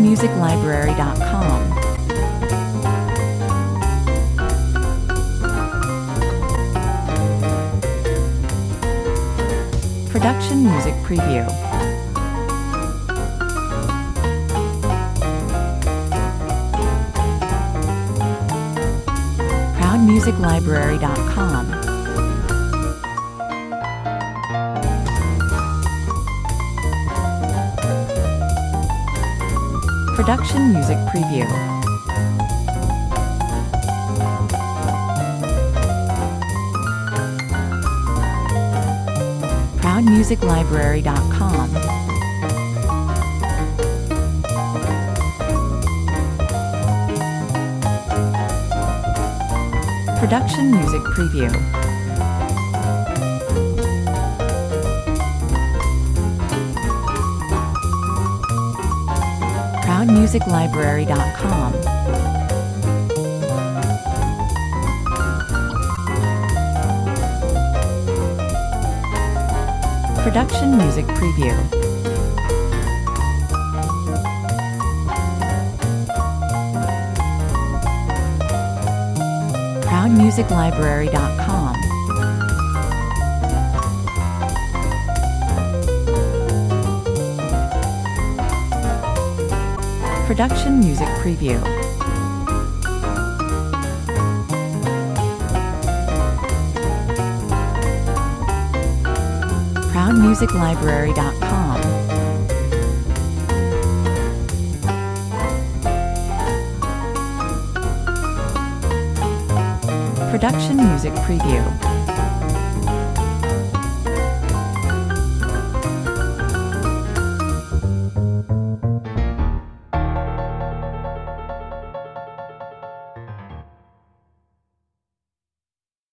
ProudMusicLibrary.com. Production Music Preview. ProudMusicLibrary.com. Production Music Preview. ProudMusicLibrary.com. Production Music Preview. ProudMusicLibrary.com. Production Music Preview. ProudMusicLibrary.com. Production Music Preview. ProudMusicLibrary.com. Production Music Preview.